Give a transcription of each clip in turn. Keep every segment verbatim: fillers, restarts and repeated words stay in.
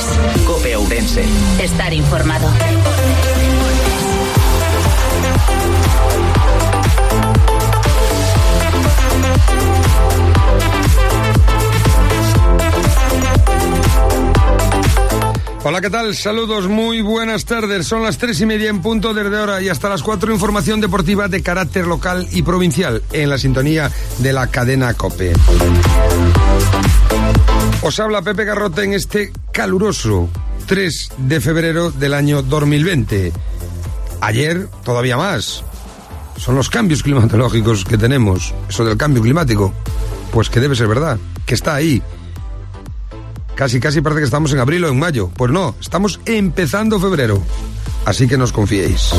COPE Ourense. Estar informado. Hola, ¿qué tal? Saludos, muy buenas tardes. Son las tres y media en punto desde ahora y hasta las cuatro, información deportiva de carácter local y provincial en la sintonía de la cadena COPE. Os habla Pepe Garrote en este caluroso tres de febrero del año dos mil veinte. Ayer, todavía más. Son los cambios climatológicos que tenemos. Eso del cambio climático, pues que debe ser verdad, que está ahí. Casi, casi parece que estamos en abril o en mayo. Pues no, estamos empezando febrero. Así que no os confiéis.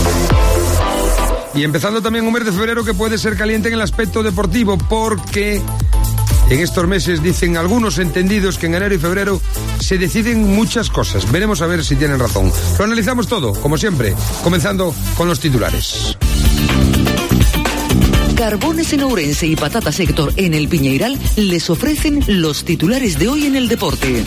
Y empezando también un mes de febrero que puede ser caliente en el aspecto deportivo, porque en estos meses dicen algunos entendidos que en enero y febrero se deciden muchas cosas. Veremos a ver si tienen razón. Lo analizamos todo, como siempre, comenzando con los titulares. Carbones en Ourense y Patatas Héctor en el Piñeiral les ofrecen los titulares de hoy en el deporte.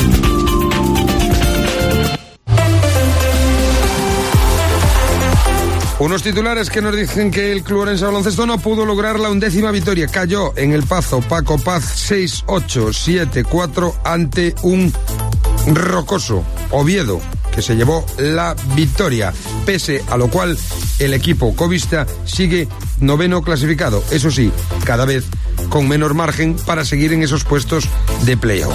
Unos titulares que nos dicen que el Club Ourense Baloncesto no pudo lograr la undécima victoria. Cayó en el Pazo Paco Paz seis ocho siete cuatro ante un rocoso Oviedo, que se llevó la victoria, pese a lo cual el equipo covista sigue noveno clasificado, eso sí, cada vez con menor margen para seguir en esos puestos de playoff.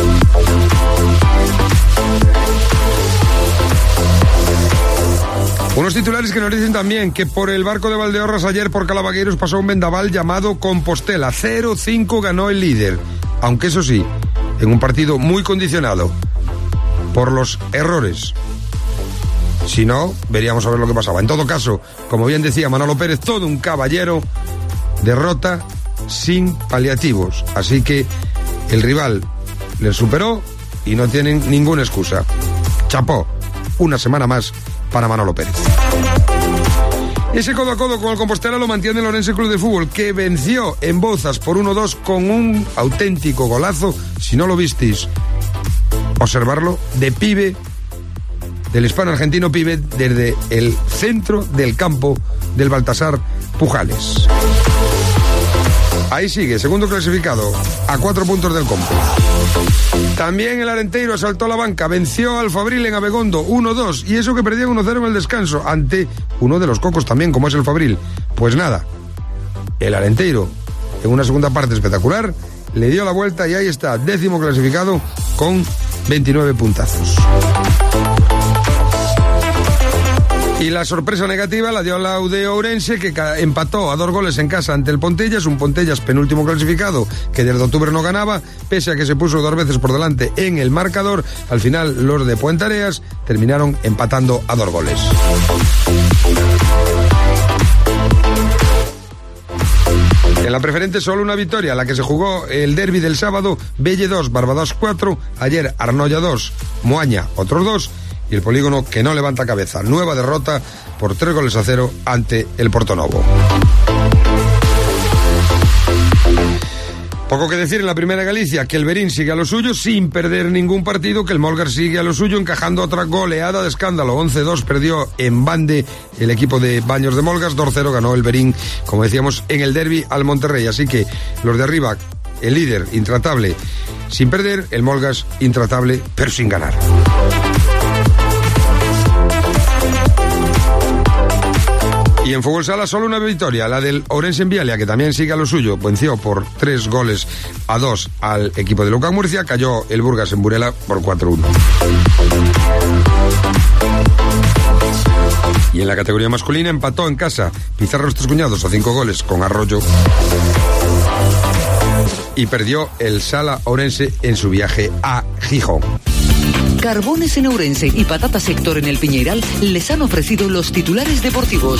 Unos titulares que nos dicen también que por el barco de Valdeorras ayer por Calavagueiros pasó un vendaval llamado Compostela. cero cinco ganó el líder, aunque eso sí, en un partido muy condicionado por los errores. Si no, veríamos a ver lo que pasaba. En todo caso, como bien decía Manolo Pérez, todo un caballero, derrota sin paliativos. Así que el rival les superó y no tienen ninguna excusa. Chapó, una semana más para Manolo Pérez. Ese codo a codo con el Compostela lo mantiene el Ourense Club de Fútbol, que venció en Bouzas por uno dos con un auténtico golazo. Si no lo visteis, observarlo, de Pibe, del hispano argentino Pibe, desde el centro del campo del Baltasar Pujales. Ahí sigue, segundo clasificado, a cuatro puntos del Compo. También el Arenteiro asaltó la banca, venció al Fabril en Abegondo uno dos, y eso que perdían uno cero en el descanso, ante uno de los cocos también, como es el Fabril. Pues nada, el Arenteiro, en una segunda parte espectacular, le dio la vuelta y ahí está, décimo clasificado con veintinueve puntazos. Y la sorpresa negativa la dio la U D Ourense, que empató a dos goles en casa ante el Pontellas, un Pontellas penúltimo clasificado que desde octubre no ganaba, pese a que se puso dos veces por delante en el marcador. Al final los de Puentareas terminaron empatando a dos goles. En la preferente solo una victoria, la que se jugó el derbi del sábado, Belle dos, Barbados cuatro, ayer Arnoya dos, Moaña otros dos, y el Polígono que no levanta cabeza. Nueva derrota por tres goles a cero ante el Portonovo. Poco que decir en la primera Galicia, que el Berín sigue a lo suyo sin perder ningún partido, que el Molgar sigue a lo suyo encajando otra goleada de escándalo. once dos perdió en Bande el equipo de Baños de Molgas, dos cero ganó el Berín, como decíamos, en el derbi al Monterrey. Así que los de arriba, el líder intratable sin perder, el Molgas intratable pero sin ganar. Y en fútbol sala solo una victoria, la del Ourense en Vialia, que también sigue a lo suyo. Venció por tres goles a dos al equipo de Lucán Murcia. Cayó el Burgas en Burela por cuatro uno. Y en la categoría masculina empató en casa Pizarros Tres Cuñados a cinco goles con Arroyo. Y perdió el Sala Ourense en su viaje a Gijón. Carbones en Ourense y Patatas Héctor en el Piñeiral les han ofrecido los titulares deportivos.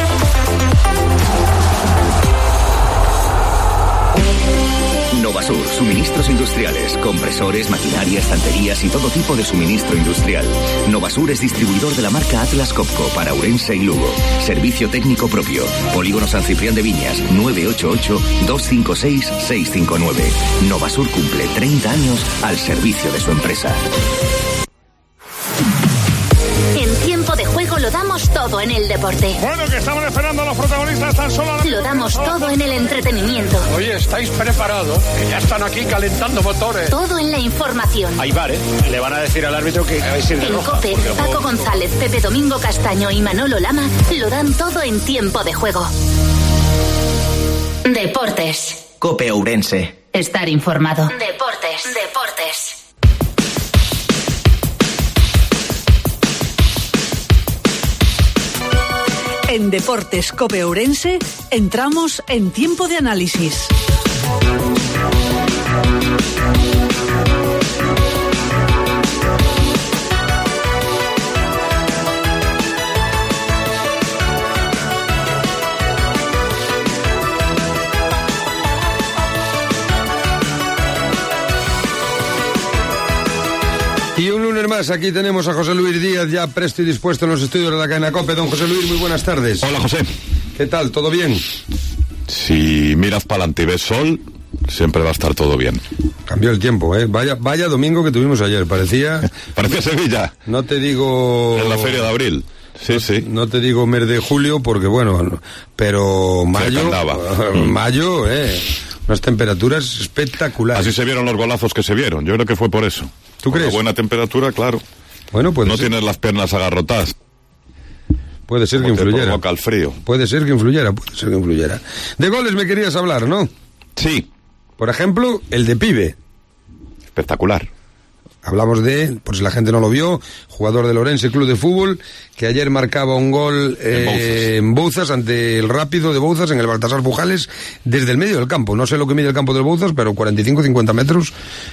Novasur, Suministros industriales, compresores, maquinaria, estanterías y todo tipo de suministro industrial. Novasur es distribuidor de la marca Atlas Copco para Ourense y Lugo. Servicio técnico propio. Polígono San Ciprián de Viñas, nueve ocho ocho, dos cinco seis, seis cinco nueve. Novasur cumple treinta años al servicio de su empresa. En tiempo de juego lo damos todo en el deporte. Bueno, que estamos esperando a los protagonistas tan solo. Lo damos todo en el entretenimiento. Oye, ¿estáis preparados? Que ya están aquí calentando motores. Todo en la información. Hay bar, ¿eh? Le van a decir al árbitro que vais a ir de En roja, COPE, porque- Paco González, Pepe Domingo Castaño y Manolo Lama lo dan todo en tiempo de juego. Deportes. COPE Ourense. Estar informado. Deportes. Deportes. En Deportes COPE Ourense entramos en tiempo de análisis. Y un lunes más, aquí tenemos a José Luis Díaz ya presto y dispuesto en los estudios de la cadena COPE. Don José Luis, muy buenas tardes. Hola, José. ¿Qué tal? ¿Todo bien? Si miras para adelante y ves sol, siempre va a estar todo bien. Cambió el tiempo, ¿eh? Vaya, vaya domingo que tuvimos ayer, parecía... Parecía Sevilla. No te digo... En la feria de abril. Sí, no, sí. No te digo mes de julio porque, bueno, pero mayo... andaba. Mayo, ¿eh? Unas temperaturas espectaculares. Así se vieron los golazos que se vieron. Yo creo que fue por eso. ¿Tú Con crees? la buena temperatura, claro. Bueno, puede No ser. tienes las piernas agarrotadas. Puede ser que Como te influyera. provoca el frío. Puede ser que influyera, puede ser que influyera. De goles me querías hablar, ¿no? Sí. Por ejemplo, el de Pibe. Espectacular. Hablamos de, por si la gente no lo vio, jugador del Ourense Club de Fútbol, que ayer marcaba un gol eh, en Bouzas, ante el Rápido de Bouzas, en el Baltasar Pujales, desde el medio del campo. No sé lo que mide el campo del Bouzas, pero cuarenta y cinco a cincuenta metros,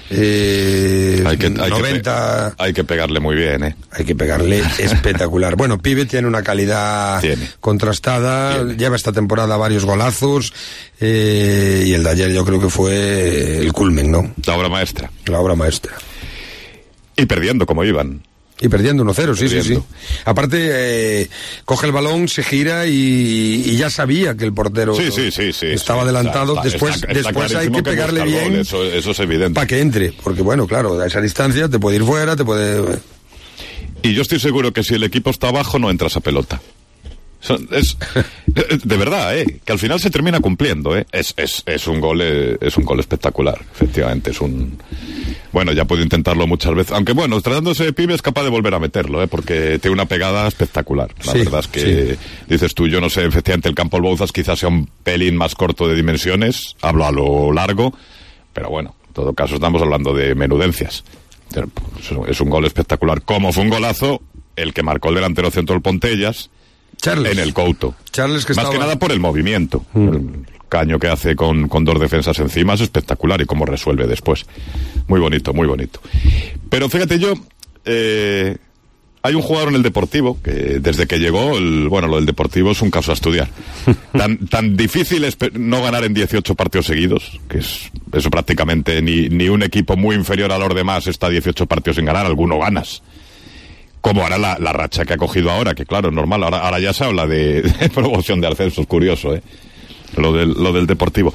eh, Hay que, hay, noventa... que pe- hay que pegarle muy bien, ¿eh? Hay que pegarle espectacular. Bueno, Pibe tiene una calidad Tiene. contrastada, Tiene. lleva esta temporada varios golazos, eh, y el de ayer yo creo que fue el culmen, ¿no? La obra maestra. La obra maestra. Y perdiendo como iban. Y perdiendo uno cero, sí, sí, sí. Perdiendo. Aparte, eh, coge el balón, se gira y, y ya sabía que el portero Sí, sí, sí, sí. estaba sí. adelantado. Está- está- después está después hay clarísimo que pegarle busca el bien gol, Eso, eso es evidente. para que entre. Porque bueno, claro, a esa distancia te puede ir fuera, te puede... Y yo estoy seguro que si el equipo está abajo no entra esa pelota. Son- Es, de verdad, ¿eh? Que al final se termina cumpliendo, ¿eh? Es, es, es un gol, eh, es un gol espectacular, efectivamente. Es un... Bueno, ya puedo intentarlo muchas veces. Aunque bueno, tratándose de Pibe es capaz de volver a meterlo, ¿eh? Porque tiene una pegada espectacular. La Sí, verdad es que, dices tú, yo no sé, efectivamente el campo del Bouzas quizás sea un pelín más corto de dimensiones. Hablo a lo largo. Pero bueno, en todo caso estamos hablando de menudencias. Es un gol espectacular. Como fue un golazo el que marcó el delantero centro del Pontellas Charles. en el Couto. Charles que Más estaba... que nada por el movimiento. Mm. El caño que hace con, con dos defensas encima es espectacular y cómo resuelve después. Muy bonito, muy bonito. Pero fíjate yo, eh, hay un jugador en el Deportivo que desde que llegó, el, bueno, lo del Deportivo es un caso a estudiar. Tan, tan difícil es pe- no ganar en dieciocho partidos seguidos, que es eso prácticamente ni, ni un equipo muy inferior a los demás está dieciocho partidos sin ganar, alguno ganas. Como ahora la, la racha que ha cogido ahora, que claro, es normal, ahora, ahora ya se habla de, de promoción de ascenso, es curioso, ¿eh? Lo del, lo del Deportivo.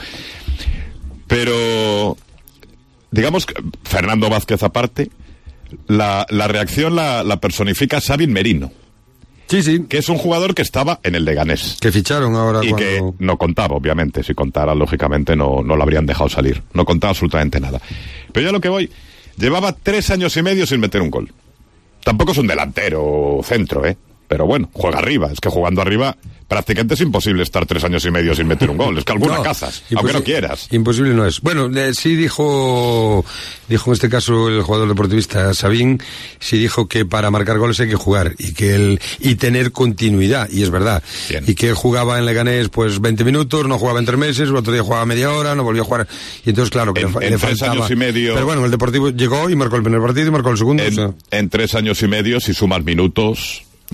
Pero, digamos, que Fernando Vázquez aparte, la, la reacción la, la personifica Sabin Merino, Sí, sí, que es un jugador que estaba en el Leganés. que ficharon ahora Y cuando... que no contaba, obviamente. Si contara, lógicamente, no, no lo habrían dejado salir. No contaba absolutamente nada. Pero ya lo que voy, llevaba tres años y medio sin meter un gol. Tampoco es un delantero centro, ¿eh? Pero bueno, juega arriba. Es que jugando arriba prácticamente es imposible estar tres años y medio sin meter un gol. Es que alguna No, cazas, imposi- aunque no quieras. Imposible no es. Bueno, eh, sí dijo, dijo en este caso el jugador deportivista Sabín, sí dijo que para marcar goles hay que jugar y que él, y tener continuidad, y es verdad. Bien. Y que él jugaba en Leganés pues veinte minutos, no jugaba en tres meses, el otro día jugaba media hora, no volvió a jugar. Y entonces claro que En- le, fa- en le tres faltaba. años y medio- Pero bueno, el Deportivo llegó y marcó el primer partido y marcó el segundo. o sea. En, en tres años y medio, si sumas minutos,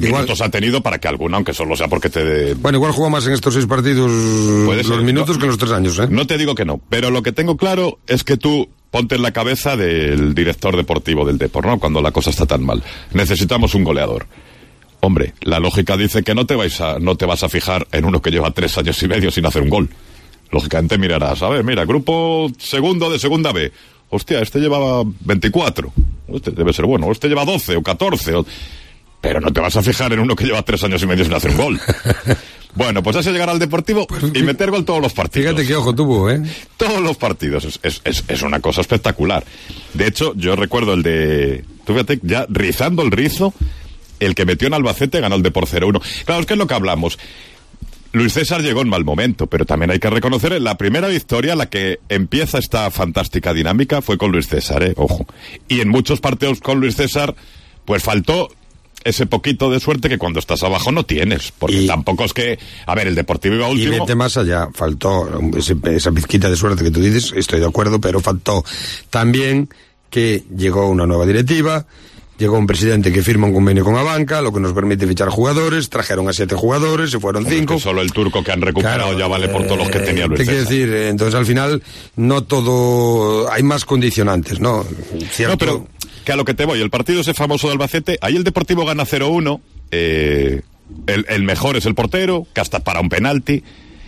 Igual, minutos ha tenido para que alguna, aunque solo sea porque te... De... Bueno, igual jugó más en estos seis partidos los ser, minutos no, que en los tres años, ¿eh? No te digo que no, pero lo que tengo claro es que tú ponte en la cabeza del director deportivo del Depor, ¿no? Cuando la cosa está tan mal. Necesitamos un goleador. Hombre, la lógica dice que no te vais a, no te vas a fijar en uno que lleva tres años y medio sin hacer un gol. Lógicamente mirarás, a ver, mira, grupo segundo de segunda B. Hostia, este llevaba veinticuatro. Este debe ser bueno. Este lleva doce o catorce. O... Pero no te vas a fijar en uno que lleva tres años y medio sin hacer un gol. Bueno, pues ese llegar al Deportivo pues, y meter gol todos los partidos. Fíjate qué ojo tuvo, ¿eh? Todos los partidos. Es, es, es, es una cosa espectacular. De hecho, yo recuerdo el de... Tú fíjate, ya rizando el rizo, el que metió en Albacete ganó el de por cero uno. Claro, es que es lo que hablamos. Luis César llegó en mal momento, pero también hay que reconocer la primera victoria, la que empieza esta fantástica dinámica, fue con Luis César, ¿eh? Ojo. Y en muchos partidos con Luis César, pues faltó ese poquito de suerte que cuando estás abajo no tienes, porque y, tampoco es que, a ver, el Deportivo iba último. Y vete más allá, faltó ese, esa pizquita de suerte que tú dices, estoy de acuerdo, pero faltó también que llegó una nueva directiva, llegó un presidente que firma un convenio con la banca, lo que nos permite fichar jugadores, trajeron a siete jugadores, se fueron Hombre, cinco. Es que solo el turco que han recuperado claro, ya vale por todos los que tenía Luis César. Te quiero decir, entonces al final no todo, hay más condicionantes, ¿no? Cierto. No, pero que a lo que te voy, el partido ese famoso de Albacete, ahí el Deportivo gana cero uno, eh, el, el mejor es el portero, que hasta para un penalti.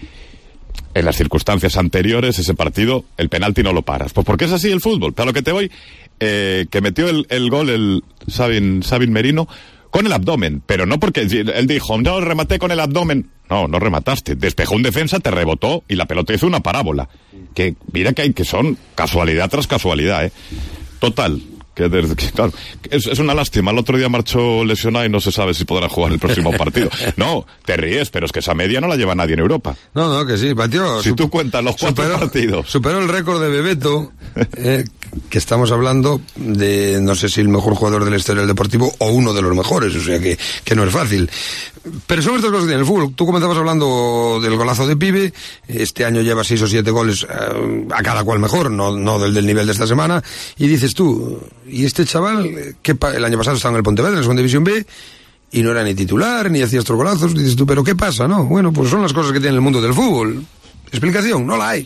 En las circunstancias anteriores, ese partido, el penalti no lo paras. Pues porque es así el fútbol. Pero a lo que te voy, eh, que metió el, el gol el Sabin, Sabin Merino con el abdomen. Pero no porque él dijo, no, rematé con el abdomen. No, no remataste. Despejó un defensa, te rebotó y la pelota hizo una parábola. Que mira que hay que son casualidad tras casualidad, ¿eh? Total. Que desde, que, claro, es, es una lástima. El otro día marchó lesionado y no se sabe si podrá jugar el próximo partido. No, te ríes, pero es que esa media no la lleva nadie en Europa. No, no, que sí, batió. Si tú cuentas los cuatro superó, partidos. Superó el récord de Bebeto, eh, que estamos hablando de, no sé si el mejor jugador de la historia del Deportivo o uno de los mejores, o sea que, que no es fácil. Pero son estas cosas que tiene el fútbol. Tú comenzabas hablando del golazo de Pibe, este año lleva seis o siete goles, eh, a cada cual mejor, no, no del, del nivel de esta semana, y dices tú, y este chaval, que el año pasado estaba en el Pontevedra, en la segunda división B, y no era ni titular, ni hacía estos golazos, dices tú, pero ¿qué pasa, no? Bueno, pues son las cosas que tiene el mundo del fútbol. ¿Explicación? No la hay.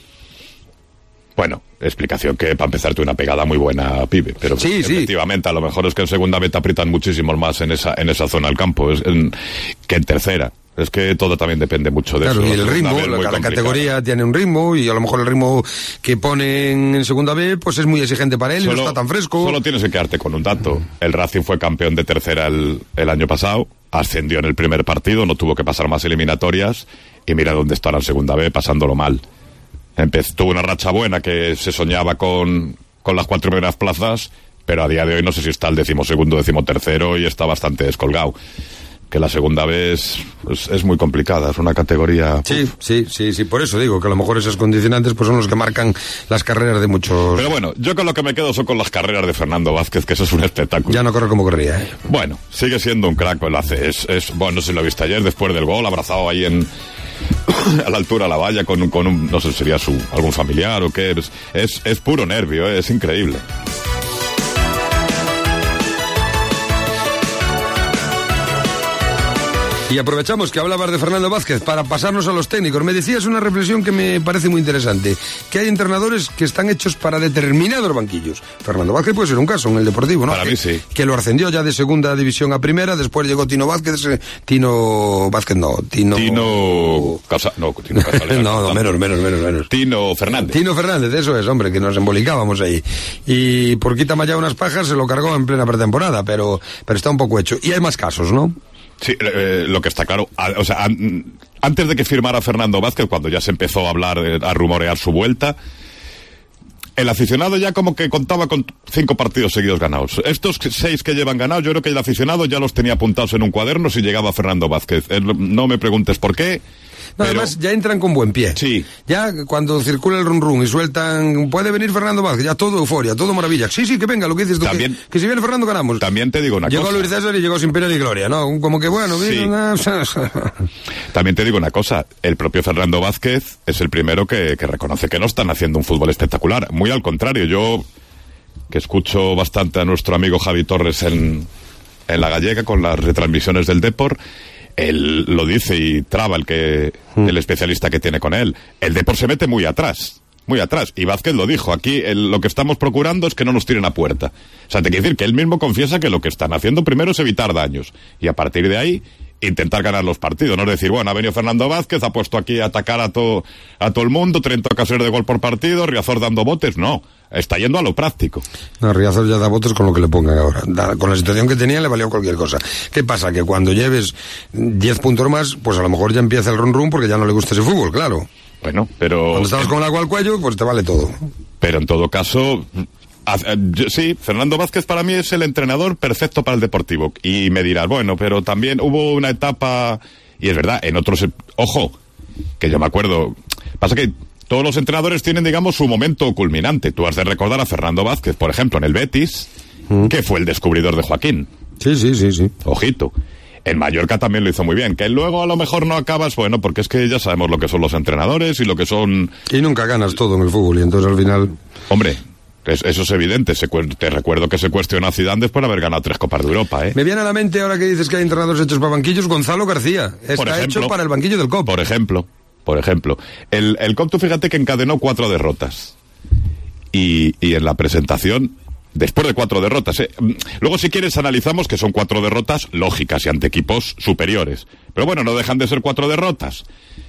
Bueno, explicación que para empezarte una pegada muy buena a Pibe, pero sí, sí. Efectivamente a lo mejor es que en segunda vez te aprietan muchísimo más en esa en esa zona del campo es, en, que en tercera. Es que todo también depende mucho de claro, eso. Y el ritmo, la, cada categoría tiene un ritmo y a lo mejor el ritmo que ponen en segunda B pues es muy exigente para él, solo, no está tan fresco. Solo tienes que quedarte con un dato. El Racing fue campeón de tercera el, el año pasado, ascendió en el primer partido, no tuvo que pasar más eliminatorias y mira dónde está en segunda B pasándolo mal. Empezó, tuvo una racha buena que se soñaba con, con las cuatro primeras plazas, pero a día de hoy no sé si está el decimosegundo, decimotercero y está bastante descolgado. Que la segunda vez es, es muy complicada, es una categoría... Sí, uf. sí, sí, sí, por eso digo que a lo mejor esos condicionantes pues son los que marcan las carreras de muchos... Pero bueno, yo con lo que me quedo son con las carreras de Fernando Vázquez, que eso es un espectáculo. Ya no corre como corría, ¿eh? Bueno, sigue siendo un crack, el hace, es, es, bueno, no sé si lo viste ayer, después del gol, abrazado ahí en... a la altura de la valla con, con un, no sé, sería su algún familiar o qué, es, es, es puro nervio, ¿eh? Es increíble. Y aprovechamos que hablabas de Fernando Vázquez para pasarnos a los técnicos. Me decías una reflexión que me parece muy interesante, que hay entrenadores que están hechos para determinados banquillos. Fernando Vázquez puede ser un caso en el Deportivo, ¿no? Para que, mí sí. Que lo ascendió ya de segunda división a primera, después llegó Tino Vázquez, eh, Tino Vázquez no, Tino... Tino... Casa... No, Tino Casales. no, no, menos, menos, menos, menos. Tino Fernández. Tino Fernández, eso es, hombre, que nos embolicábamos ahí. Y por quítame ya unas pajas se lo cargó en plena pretemporada, pero, pero está un poco hecho. Y hay más casos, ¿no? Sí, eh, lo que está claro, a, o sea, a, antes de que firmara Fernando Vázquez, cuando ya se empezó a hablar, eh, a rumorear su vuelta, el aficionado ya como que contaba con cinco partidos seguidos ganados. Estos seis que llevan ganados, yo creo que el aficionado ya los tenía apuntados en un cuaderno si llegaba Fernando Vázquez. Eh, no me preguntes por qué. No, pero... además ya entran con buen pie. Sí. Ya cuando circula el run run y sueltan, puede venir Fernando Vázquez, ya todo euforia, todo maravilla. Sí, sí, que venga, lo que dices tú, también, que, que si viene Fernando ganamos. También te digo una llegó cosa. Llegó Luis César y llegó sin pena ni gloria, ¿no? Como que bueno, sí. Una... También te digo una cosa, el propio Fernando Vázquez es el primero que, que reconoce que no están haciendo un fútbol espectacular. Muy al contrario, yo que escucho bastante a nuestro amigo Javi Torres en... en la gallega con las retransmisiones del Depor. Él lo dice y traba el que mm. el especialista que tiene con él. El Depor se mete muy atrás, muy atrás. Y Vázquez lo dijo, aquí el, lo que estamos procurando es que no nos tiren a puerta. O sea, te quiere decir que él mismo confiesa que lo que están haciendo primero es evitar daños. Y a partir de ahí, intentar ganar los partidos. No es decir, bueno, ha venido Fernando Vázquez, ha puesto aquí a atacar a todo a todo el mundo, treinta ocasiones de gol por partido, Riazor dando botes. No, está yendo a lo práctico. No, Riazor ya da botes con lo que le pongan ahora. Da, con la situación que tenía le valió cualquier cosa. ¿Qué pasa? Que cuando lleves diez puntos más, pues a lo mejor ya empieza el run run porque ya no le gusta ese fútbol, claro. Bueno, pero... Cuando estabas con el agua al cuello, pues te vale todo. Pero en todo caso... Sí, Fernando Vázquez para mí es el entrenador perfecto para el Deportivo. Y me dirás, bueno, pero también hubo una etapa, y es verdad, en otros... Ojo, que yo me acuerdo... Pasa que todos los entrenadores tienen, digamos, su momento culminante. Tú has de recordar a Fernando Vázquez, por ejemplo, en el Betis, mm. que fue el descubridor de Joaquín. Sí, sí, sí, sí. Ojito. En Mallorca también lo hizo muy bien. Que luego a lo mejor no acabas, bueno, porque es que ya sabemos lo que son los entrenadores y lo que son... Y nunca ganas todo en el fútbol, y entonces al final... Hombre... Eso es evidente. Se, te recuerdo que se cuestionó a Zidane después de haber ganado tres Copas de Europa, ¿eh? Me viene a la mente, ahora que dices que hay entrenadores hechos para banquillos, Gonzalo García. Está por ejemplo, hecho para el banquillo del C O P. Por ejemplo, por ejemplo. El, el C O P, tú fíjate que encadenó cuatro derrotas. Y, y en la presentación, después de cuatro derrotas, ¿eh? Luego, si quieres, analizamos que son cuatro derrotas lógicas y ante equipos superiores. Pero bueno, no dejan de ser cuatro derrotas.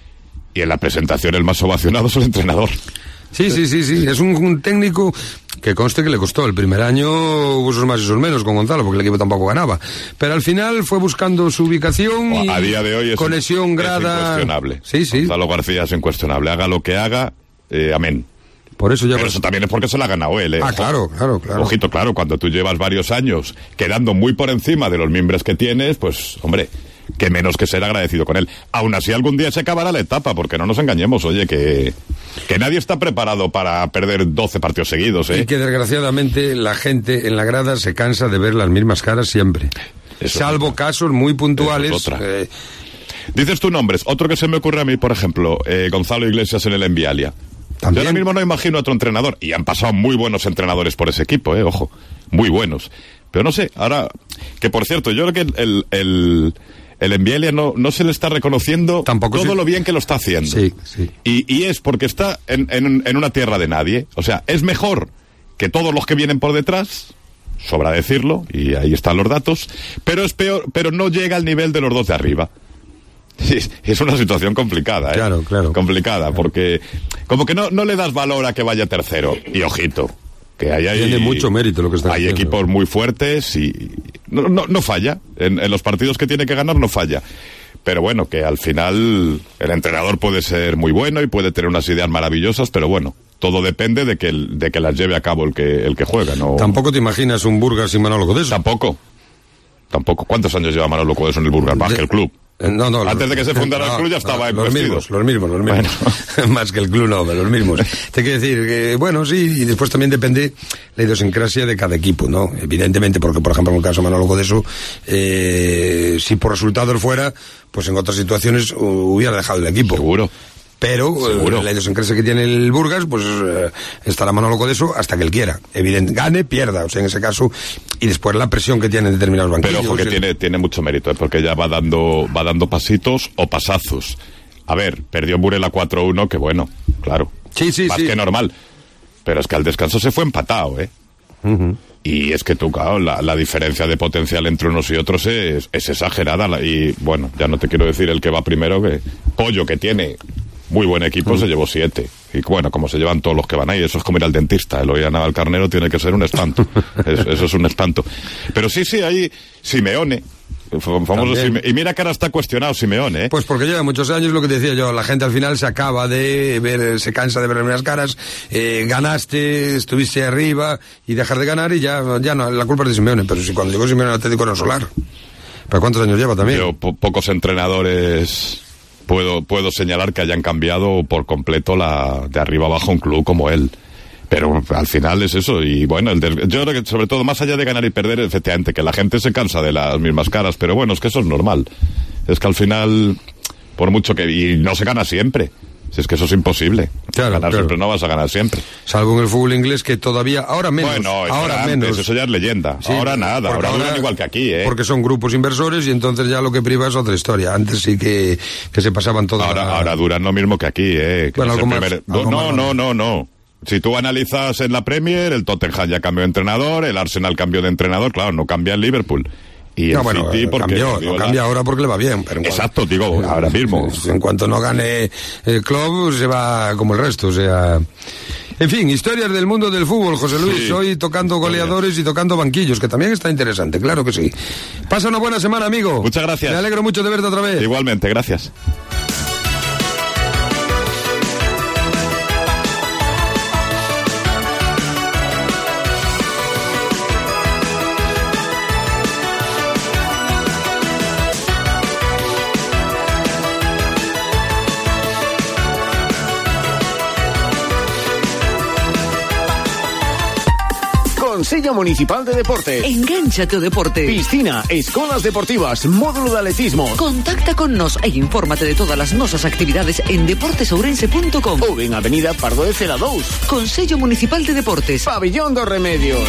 Y en la presentación el más ovacionado es el entrenador. Sí, sí, sí, sí. Es un, un técnico que conste que le costó. El primer año hubo esos más y esos menos con Gonzalo, porque el equipo tampoco ganaba. Pero al final fue buscando su ubicación y a día de hoy es conexión, grada... Es incuestionable. Sí, sí. Gonzalo García es incuestionable. Haga lo que haga, eh, amén. Por eso ya Pero vas... eso también es porque se la ha ganado él, ¿eh? Ah, claro, claro, claro. Ojito, claro, cuando tú llevas varios años quedando muy por encima de los miembros que tienes, pues, hombre... que menos que ser agradecido con él. Aún así algún día se acabará la etapa, porque no nos engañemos, oye, que, que nadie está preparado para perder doce partidos seguidos, ¿eh? Y que desgraciadamente la gente en la grada se cansa de ver las mismas caras siempre. Eso salvo casos muy puntuales. Es eh... Dices tus nombres, otro que se me ocurre a mí, por ejemplo, eh, Gonzalo Iglesias en el Envialia. ¿También? Yo ahora mismo no imagino a otro entrenador, y han pasado muy buenos entrenadores por ese equipo, eh, ojo, muy buenos. Pero no sé, ahora, que por cierto, yo creo que el... el, el El Envialia no, no se le está reconociendo Tampoco todo sí. lo bien que lo está haciendo. Sí, sí. Y, y es porque está en, en, en una tierra de nadie. O sea, es mejor que todos los que vienen por detrás, sobra decirlo, y ahí están los datos, pero es peor, pero no llega al nivel de los dos de arriba. Es, es una situación complicada, ¿eh? Claro, claro. Complicada, porque como que no, no le das valor a que vaya tercero. Y ojito, que hay, hay, tiene mucho mérito lo que está hay haciendo. Equipos muy fuertes y no, no, no falla en, en los partidos que tiene que ganar, no falla, pero bueno, que al final el entrenador puede ser muy bueno y puede tener unas ideas maravillosas, pero bueno, todo depende de que de que las lleve a cabo el que el que juega. No tampoco te imaginas un Burgas sin Manolo Codeso. Tampoco tampoco ¿Cuántos años lleva Manolo Codeso en el Burgas? Más de... que el club. No, no, Antes los, de que se fundara no, el club ya estaba no, los mismos, los mismos, los mismos. Bueno. Más que el club no, pero los mismos. Te quiero decir que, bueno, sí, y después también depende la idiosincrasia de cada equipo, ¿no? Evidentemente, porque, por ejemplo, en el caso de Manolo Codeso, eh, si por resultados fuera, pues en otras situaciones hubiera dejado el equipo. Seguro. Pero eh, la idiosincrasia que tiene el Burgas, pues eh, estará Manolo Codeso hasta que él quiera. Evidente, gane, pierda, o sea, en ese caso, y después la presión que tiene en determinados banquillos. Pero porque ¿sí? tiene, tiene mucho mérito, ¿eh? Porque ya va dando, va dando pasitos o pasazos. A ver, perdió Burela cuatro uno, que bueno, claro. Sí, sí, más sí. que normal. Pero es que al descanso se fue empatado, ¿eh? Uh-huh. Y es que tú, claro, la, la diferencia de potencial entre unos y otros es, es exagerada. Y bueno, ya no te quiero decir el que va primero, que Pollo, que tiene muy buen equipo, mm. se llevó siete. Y bueno, como se llevan todos los que van ahí, eso es como ir al dentista. El oír a Naval Carnero tiene que ser un espanto. es, eso es un espanto. Pero sí, sí, ahí Simeone. Famoso Sime... Y mira que ahora está cuestionado Simeone, ¿eh? Pues porque lleva muchos años, lo que te decía yo, la gente al final se acaba de ver, se cansa de ver las caras, eh, ganaste, estuviste arriba y dejar de ganar y ya, ya no, la culpa es de Simeone. Pero si cuando llegó Simeone al Atlético era Solar. ¿Pero cuántos años lleva también? Yo, po- pocos entrenadores puedo puedo señalar que hayan cambiado por completo la de arriba abajo un club como él. Pero al final es eso, y bueno, el de, yo creo que sobre todo, más allá de ganar y perder, efectivamente, que la gente se cansa de las mismas caras, pero bueno, es que eso es normal. Es que al final, por mucho que... Y no se gana siempre. Si es que eso es imposible. Claro, ganar claro. siempre no vas a ganar siempre. Salvo en el fútbol inglés, que todavía, ahora menos. Bueno, eso ahora era antes, menos. eso ya es leyenda. Sí, ahora nada, porque ahora duran igual que aquí, ¿eh? Porque son grupos inversores y entonces ya lo que priva es otra historia. Antes sí que, que se pasaban todas. Ahora, la... ahora duran lo mismo que aquí, ¿eh? Que Bueno, es el algo más- primer- algo no, más no, grande. no, no. Si tú analizas en la Premier, el Tottenham ya cambió de entrenador, el Arsenal cambió de entrenador, claro, no cambia el Liverpool. Y el No, bueno, City porque cambió, no Guardiola- cambia ahora porque le va bien. Pero en Exacto, cuanto- digo, ahora mismo. En cuanto no gane el club, se va como el resto, o sea... En fin, historias del mundo del fútbol, José Luis, Sí. hoy tocando goleadores y tocando banquillos, que también está interesante, claro que sí. Pasa una buena semana, amigo. Muchas gracias. Me alegro mucho de verte otra vez. Igualmente, gracias. Consello Municipal de Deporte. Engánchate ao deporte. Piscina, escolas deportivas, módulo de atletismo. Contacta con nos e infórmate de todas as nosas actividades en deportesourense punto com. Ou en Avenida Pardo de Cela dous. Consello Municipal de Deportes. Pabellón dos Remedios.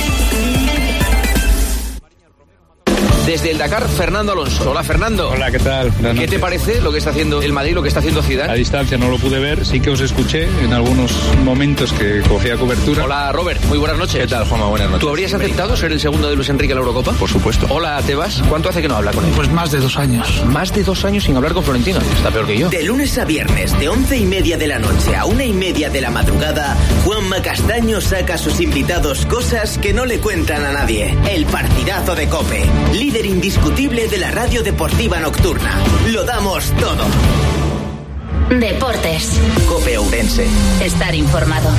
Desde el Dakar, Fernando Alonso. Hola, Fernando. Hola, ¿qué tal? Buenas ¿Qué te noches. parece lo que está haciendo el Madrid, lo que está haciendo A Zidane? distancia no lo pude ver, sí que os escuché en algunos momentos que cogía cobertura. Hola, Robert. Muy buenas noches. ¿Qué tal, Juanma? Buenas noches. ¿Tú habrías aceptado ser el segundo de Luis Enrique en la Eurocopa? Por supuesto. Hola, Tebas. ¿Cuánto hace que no habla con él? Pues más de dos años. Más de dos años sin hablar con Florentino. Está peor que yo. De lunes a viernes, de once y media de la noche a una y media de la madrugada, Juanma Castaño saca a sus invitados cosas que no le cuentan a nadie. El partidazo de COPE, líder indiscutible de la radio deportiva nocturna. Lo damos todo. Deportes. COPE Ourense. Estar informado.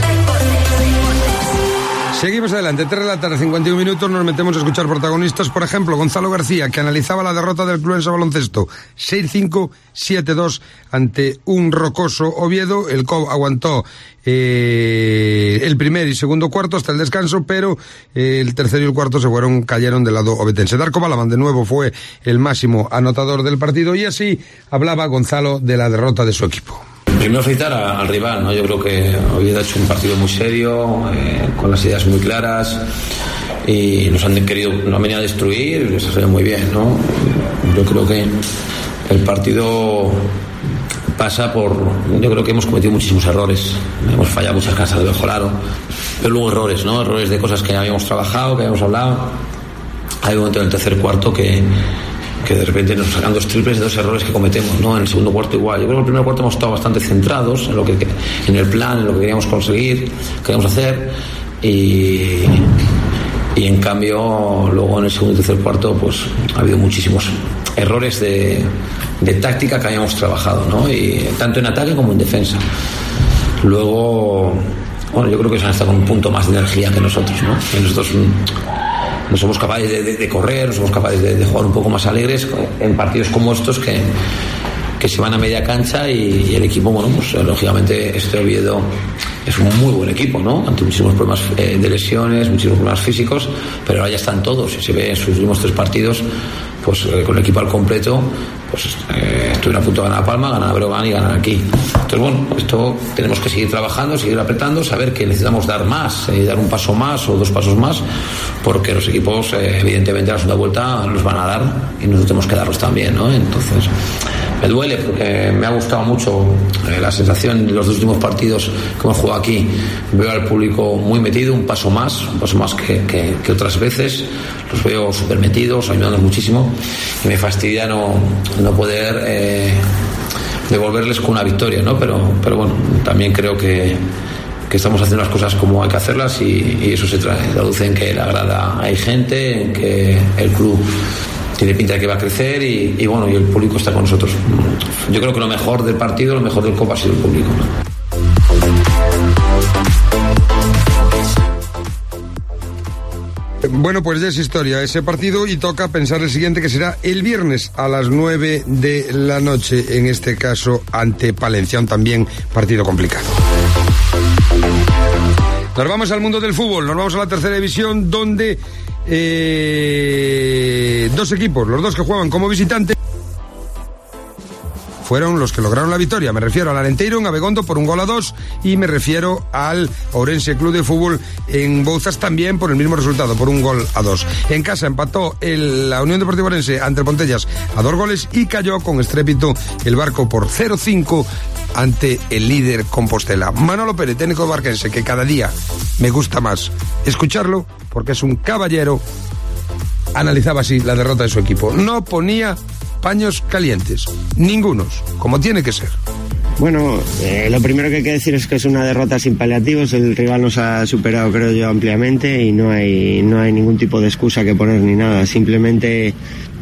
Seguimos adelante, tres de la tarde, cincuenta y un minutos, nos metemos a escuchar protagonistas, por ejemplo, Gonzalo García, que analizaba la derrota del Cluense Baloncesto, seis cinco, siete dos, ante un rocoso Oviedo. El C O B aguantó eh, el primer y segundo cuarto hasta el descanso, pero eh, el tercero y el cuarto se fueron, cayeron del lado obetense. Darko Balaban, de nuevo, fue el máximo anotador del partido, y así hablaba Gonzalo de la derrota de su equipo. Primero felicitar a- al rival, ¿no? Yo creo que Oviedo ha hecho un partido muy serio, eh, con las ideas muy claras, y nos han querido, nos han venido a destruir, y les ha salido muy bien, ¿no? Yo creo que el partido pasa por, yo creo que hemos cometido muchísimos errores, hemos fallado muchas casas de Bejolaro, pero luego errores, ¿no? Errores de cosas que habíamos trabajado, que habíamos hablado. Hay un momento en el tercer cuarto que que de repente nos sacan dos triples de dos errores que cometemos, ¿no? En el segundo cuarto igual. Yo creo que en el primer cuarto hemos estado bastante centrados en lo que, en el plan, en lo que queríamos conseguir, queríamos hacer, y, y en cambio luego en el segundo y tercer cuarto pues ha habido muchísimos errores de, de táctica que habíamos trabajado, ¿no? Y tanto en ataque como en defensa. Luego, bueno, yo creo que se han estado con un punto más de energía que nosotros, ¿no? Y nosotros no somos capaces de, de, de correr, no somos capaces de, de jugar un poco más alegres en partidos como estos que, que se van a media cancha, y, y el equipo, bueno, pues lógicamente este Oviedo es un muy buen equipo, ¿no? Ante muchísimos problemas eh, de lesiones, muchísimos problemas físicos, pero ahora ya están todos, y se ve en sus últimos tres partidos, pues eh, con el equipo al completo, pues eh, estuvieron a punto de ganar a Palma, ganar a Breogán y ganar aquí. Entonces, bueno, esto tenemos que seguir trabajando, seguir apretando, saber que necesitamos dar más, eh, dar un paso más o dos pasos más, porque los equipos, eh, evidentemente, a la segunda vuelta los van a dar y nosotros tenemos que darlos también, ¿no? Entonces, me duele porque me ha gustado mucho eh, la sensación de los dos últimos partidos que hemos jugado aquí. Veo al público muy metido, un paso más, un paso más que, que, que otras veces. Los veo súper metidos, ayudándonos muchísimo, y me fastidia no, no poder eh, devolverles con una victoria, ¿no? Pero, pero bueno, también creo que, que estamos haciendo las cosas como hay que hacerlas, y, y eso se trae, traduce en que la grada hay gente, en que el club tiene pinta de que va a crecer, y, y bueno, y el público está con nosotros. Yo creo que lo mejor del partido, lo mejor del Copa ha sido el público, ¿no? Bueno, pues ya es historia ese partido, y toca pensar el siguiente, que será el viernes a las nueve de la noche, en este caso ante Palencia, también partido complicado. Nos vamos al mundo del fútbol, nos vamos a la tercera división, donde eh, dos equipos, los dos que juegan como visitantes, fueron los que lograron la victoria. Me refiero al Arenteiro en Abegondo por un gol a dos y me refiero al Ourense Club de Fútbol en Bouzas también por el mismo resultado, por un gol a dos. En casa empató el, la Unión Deportiva Ourense ante el Pontellas a dos goles y cayó con estrépito el Barco por cero cinco ante el líder Compostela. Manolo Pérez, técnico barquense, que cada día me gusta más escucharlo porque es un caballero, analizaba así la derrota de su equipo. No ponía paños calientes, ningunos, como tiene que ser. Bueno, eh, lo primero que hay que decir es que es una derrota sin paliativos. El rival nos ha superado, creo yo, ampliamente y no hay, no hay ningún tipo de excusa que poner ni nada. Simplemente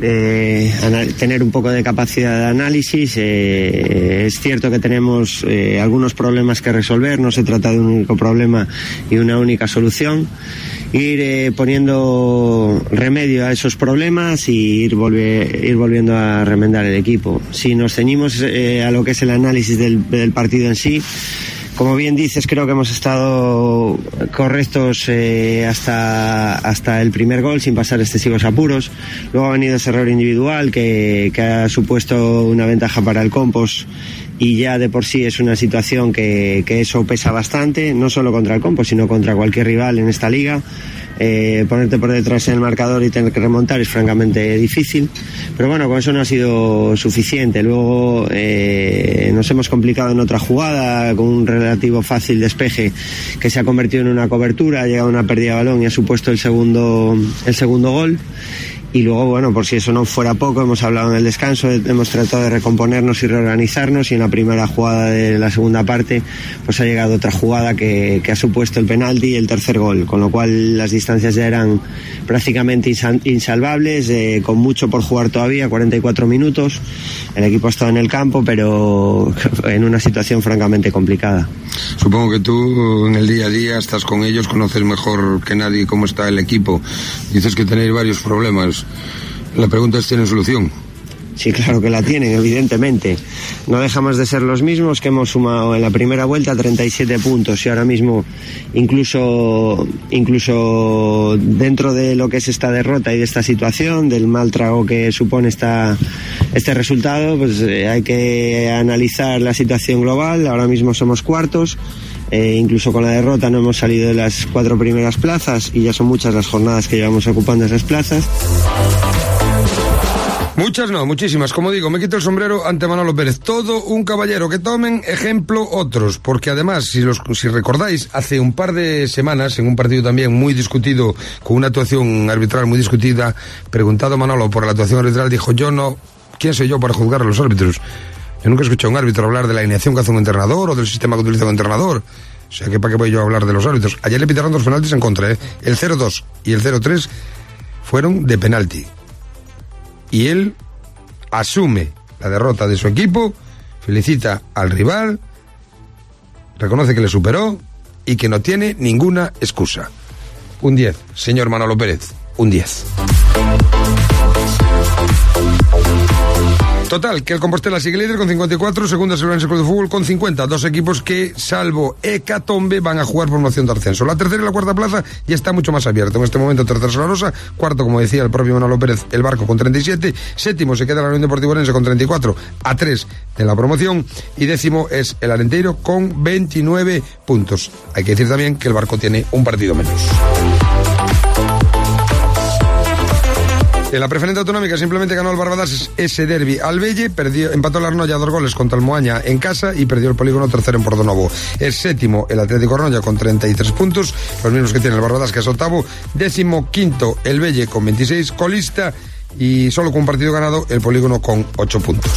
eh, tener un poco de capacidad de análisis. Eh, es cierto que tenemos eh, algunos problemas que resolver. No se trata de un único problema y una única solución. Ir eh, poniendo remedio a esos problemas y ir, volve, ir volviendo a remendar el equipo. Si nos ceñimos eh, a lo que es el análisis del, del partido en sí, como bien dices, creo que hemos estado correctos eh, hasta, hasta el primer gol sin pasar excesivos apuros. Luego ha venido ese error individual que, que ha supuesto una ventaja para el Compos y ya de por sí es una situación que, que eso pesa bastante, no solo contra el Compos, sino contra cualquier rival en esta liga. Eh, ponerte por detrás en el marcador y tener que remontar es francamente difícil, pero bueno, con eso no ha sido suficiente. Luego eh, nos hemos complicado en otra jugada con un relativo fácil despeje que se ha convertido en una cobertura, ha llegado una pérdida de balón y ha supuesto el segundo, el segundo gol. Y luego, bueno, por si eso no fuera poco, hemos hablado en el descanso, hemos tratado de recomponernos y reorganizarnos, y en la primera jugada de la segunda parte pues ha llegado otra jugada que, que ha supuesto el penalti y el tercer gol, con lo cual las distancias ya eran prácticamente insalvables, eh, con mucho por jugar todavía, cuarenta y cuatro minutos. El equipo ha estado en el campo, pero en una situación francamente complicada. Supongo que tú en el día a día estás con ellos, conoces mejor que nadie cómo está el equipo. Dices que tenéis varios problemas. La pregunta es, ¿tienen solución? Sí, claro que la tienen, evidentemente. No dejamos de ser los mismos que hemos sumado en la primera vuelta treinta y siete puntos y ahora mismo incluso incluso dentro de lo que es esta derrota y de esta situación, del mal trago que supone esta, este resultado, pues eh, hay que analizar la situación global. Ahora mismo somos cuartos. Eh, incluso con la derrota no hemos salido de las cuatro primeras plazas y ya son muchas las jornadas que llevamos ocupando esas plazas. Muchas no, muchísimas. Como digo, me quito el sombrero ante Manolo Pérez. Todo un caballero. Que tomen ejemplo otros, porque además, si, los, si recordáis, hace un par de semanas, en un partido también muy discutido, con una actuación arbitral muy discutida, preguntado Manolo por la actuación arbitral, dijo: yo no, ¿quién soy yo para juzgar a los árbitros? Yo nunca he escuchado a un árbitro hablar de la alineación que hace un entrenador o del sistema que utiliza un entrenador. O sea, que ¿para qué voy yo a hablar de los árbitros? Ayer le pitaron dos penaltis en contra, ¿eh? El cero dos y el cero tres fueron de penalti. Y él asume la derrota de su equipo, felicita al rival, reconoce que le superó y que no tiene ninguna excusa. Un diez, señor Manolo Pérez, un diez. Total, que el Compostela sigue líder con cincuenta y cuatro, segundo es el Ourense Club de Fútbol con cincuenta, dos equipos que, salvo hecatombe, van a jugar por moción de ascenso. La tercera y la cuarta plaza ya está mucho más abierto. En este momento, tercera Solarosa, cuarto, como decía el propio Manolo Pérez, el Barco con treinta y siete, séptimo se queda la Unión Deportiva Ourense con treinta y cuatro, a tres de la promoción, y décimo es el Arenteiro con veintinueve puntos. Hay que decir también que el Barco tiene un partido menos. En la preferente autonómica simplemente ganó el Barbadas ese derbi al Belle, perdió, empató el Arnoya dos goles contra el Moaña en casa y perdió el Polígono tercero en Portonovo. Es séptimo el Atlético Arnoya con treinta y tres puntos, los mismos que tiene el Barbadas, que es octavo. Décimo quinto el Belle con veintiséis, colista, y solo con un partido ganado el Polígono con ocho puntos.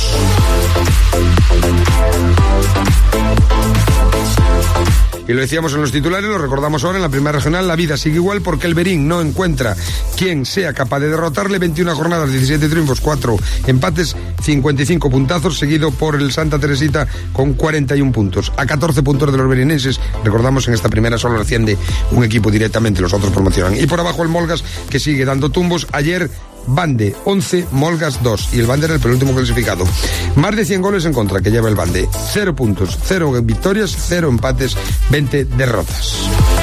Y lo decíamos en los titulares, lo recordamos ahora en la primera regional, la vida sigue igual porque el Berín no encuentra quien sea capaz de derrotarle. veintiuna jornadas, diecisiete triunfos, cuatro empates, cincuenta y cinco puntazos, seguido por el Santa Teresita con cuarenta y uno puntos. A catorce puntos de los berinenses, recordamos, en esta primera solo asciende un equipo directamente, los otros promocionan. Y por abajo el Molgas, que sigue dando tumbos. Ayer Bande once, Molgas dos, y el Bande era el penúltimo clasificado. Más de cien goles en contra que lleva el Bande, cero puntos, cero victorias, cero empates, veinte derrotas.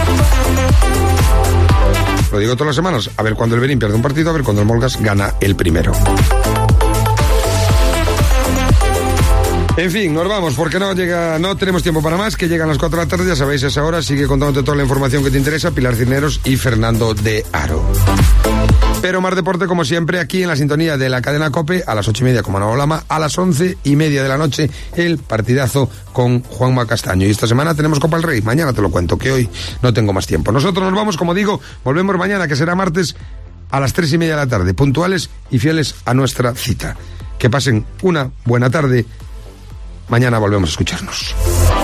Lo digo todas las semanas, a ver cuando el Berín pierde un partido, a ver cuando el Molgas gana el primero. En fin, nos vamos porque no llega, no tenemos tiempo para más, que llegan las cuatro de la tarde, ya sabéis, a esa hora sigue contándote toda la información que te interesa Pilar Cisneros y Fernando de Aro. Pero más deporte, como siempre, aquí en la sintonía de la cadena COPE, a las ocho y media con Manolo Lama, a las once y media de la noche, el partidazo con Juanma Castaño. Y esta semana tenemos Copa del Rey, mañana te lo cuento, que hoy no tengo más tiempo. Nosotros nos vamos, como digo, volvemos mañana, que será martes, a las tres y media de la tarde, puntuales y fieles a nuestra cita. Que pasen una buena tarde. Mañana volvemos a escucharnos.